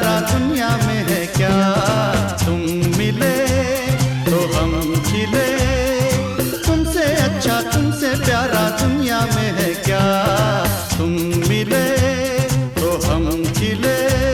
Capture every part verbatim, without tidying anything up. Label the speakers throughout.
Speaker 1: प्यारा दुनिया में है क्या। तुम मिले तो हम खिले, तुमसे अच्छा तुमसे प्यारा दुनिया में है क्या। तुम मिले तो हम खिले।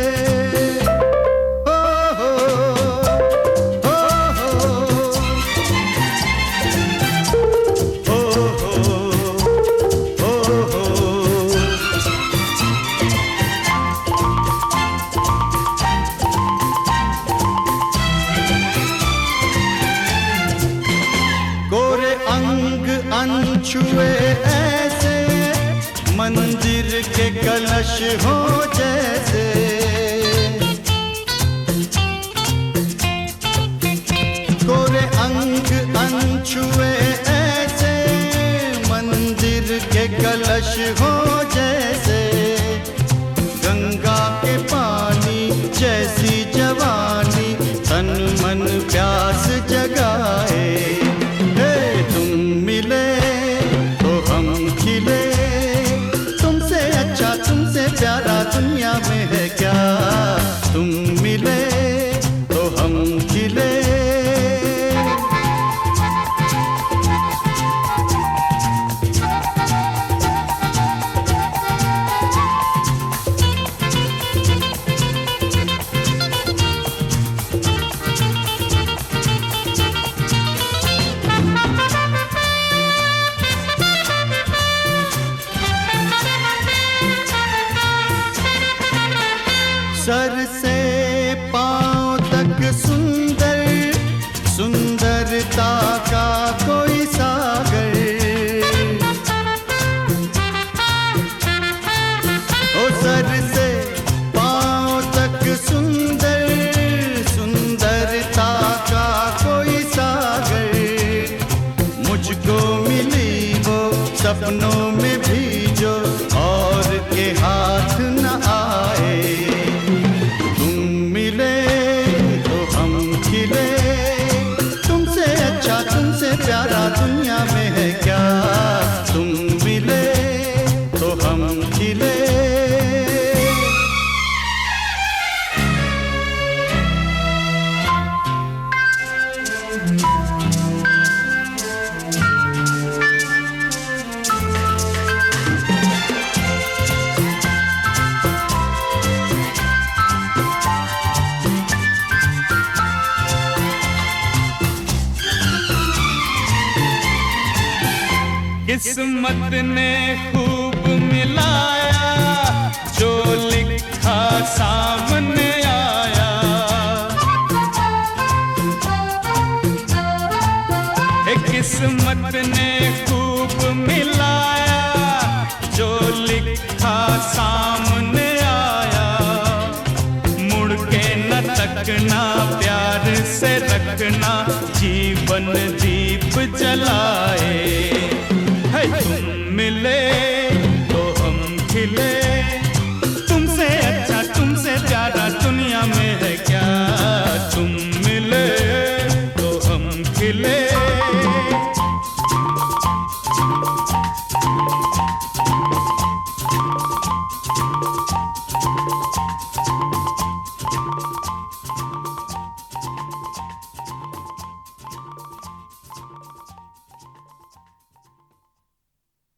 Speaker 1: गोरे अंग अनछुए ऐसे, मंदिर के कलश हो जैसे। गोरे अंग अनछुए ऐसे, मंदिर के कलश हो जैसे। गंगा के पानी जैसी जवानी, तन मन प्यास जगाए। तुमसे अच्छा तुमसे प्यारा दुनिया में है क्या। तुम मिले तो हम खिले। सर से पांव तक सुंदर, सुंदरता का कोई सागर। ओ सर से पांव तक सुंदर, सुंदरता का कोई सागर। मुझको मिली वो सपनों में भी जो और के हाथ न आए। तुमसे अच्छा तुमसे प्यारा दुनिया में है क्या। तुम मिले तो हम खिले।
Speaker 2: किस्मत ने खूब मिलाया, जो लिखा सामने आया। किस्मत ने खूब मिलाया, जो लिखा सामने आया। मुड़ के न तकना, प्यार से रखना, जीवन दीप जलाए।